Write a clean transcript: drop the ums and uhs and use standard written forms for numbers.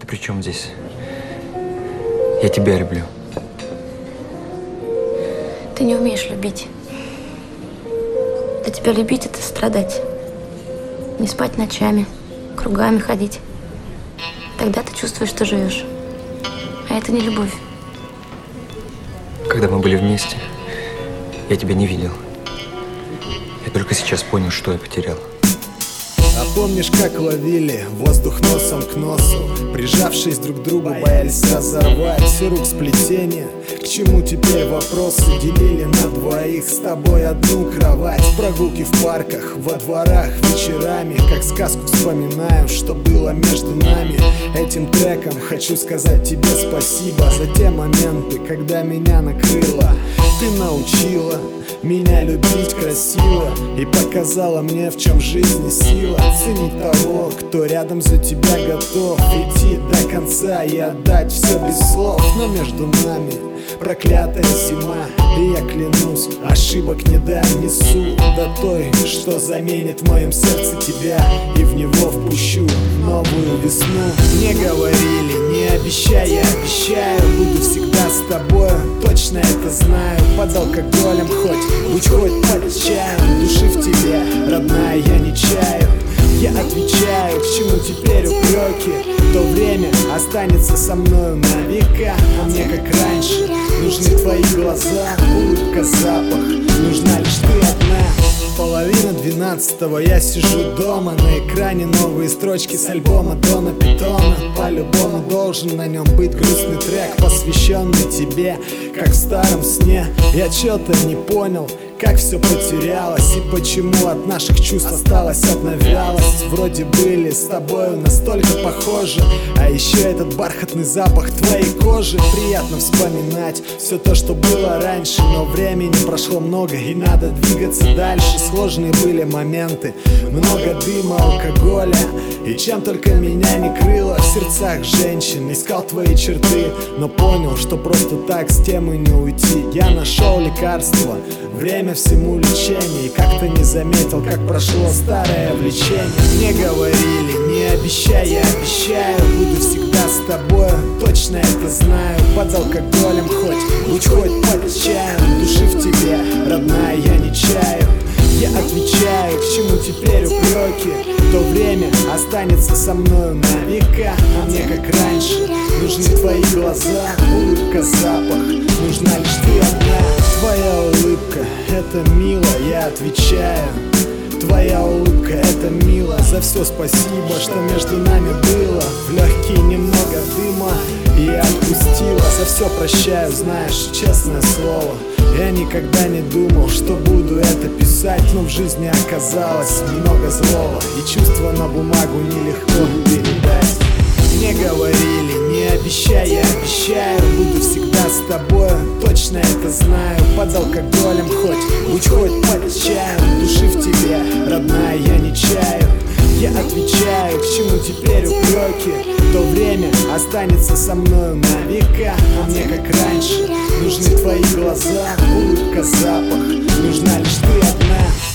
при чем здесь? Я тебя люблю. Ты не умеешь любить. Для тебя любить — это страдать. Не спать ночами, кругами ходить. Тогда ты чувствуешь, что живешь. А это не любовь. Когда мы были вместе, я тебя не видел. Я только сейчас понял, что я потерял. А помнишь, как ловили воздух носом к носу, прижавшись друг к другу, боялись разорвать все рук сплетения? К чему теперь вопросы? Делили на двоих с тобой одну кровать. Прогулки в парках, во дворах, вечерами, как сказку вспоминаю, что было между нами. Этим треком хочу сказать тебе спасибо за те моменты, когда меня накрыло. Ты научила меня любить красиво и показала мне, в чем жизни сила. Ценить того, кто рядом за тебя готов идти до конца и отдать все без слов. Но между нами проклятая зима, и я клянусь, ошибок не донесу до той, что заменит в моем сердце тебя, и в него впущу новую весну. Мне говорили, не обещай, я обещаю, буду всегда с тобой, точно это знаю. Под алкоголем будь хоть под чаем, души в тебе, родная, я не чаю. Я отвечаю, к чему теперь упреки? То время останется со мною на века. А мне, как раньше, нужны твои глаза, улыбка, запах, нужна лишь ты одна. Половина 12-го, я сижу дома, на экране новые строчки с альбома Дона Питона. По-любому должен на нем быть грустный трек, посвященный тебе, как в старом сне. Я чё-то не понял, как все потерялось, и почему от наших чувств осталась одна вялость. Вроде были с тобою настолько похожи, а еще этот бархатный запах твоей кожи. Приятно вспоминать все то, что было раньше, но времени прошло много и надо двигаться дальше. Сложные были моменты, много дыма, алкоголя, и чем только меня не крыло в сердцах женщин. Искал твои черты, но понял, что просто так с темы не уйти. Я нашел лекарство, время всему лечение, и как-то не заметил, как прошло старое влечение. Мне говорили, не обещай, я обещаю, буду всегда с тобой, точно это знаю. Под алкоголем будь хоть под чаем, души в тебе, родная, я не чаю. Я отвечаю, к чему теперь упреки? То время останется со мною на века. А мне, как раньше, нужны твои глаза, улыбка, запах, нужна лишь ты одна. Твоя улыбка, это мило, я отвечаю. Твоя улыбка, это мило. За все спасибо, что между нами было. В легкие немного дыма, и я отпустила. За все прощаю, знаешь, честное слово. Я никогда не думал, что буду это писать, но в жизни оказалось много злого, и чувства на бумагу нелегко передать. Мне говорили, не обещай, я обещаю, буду всегда с тобой, точно это знаю. Под алкоголем будь хоть под чаем, души в тебе, родная, я не чаю. Я отвечаю, к чему теперь упреки? То время останется со мною на века. А мне, как раньше, нужны твои глаза, улыбка, запах, нужна лишь ты одна.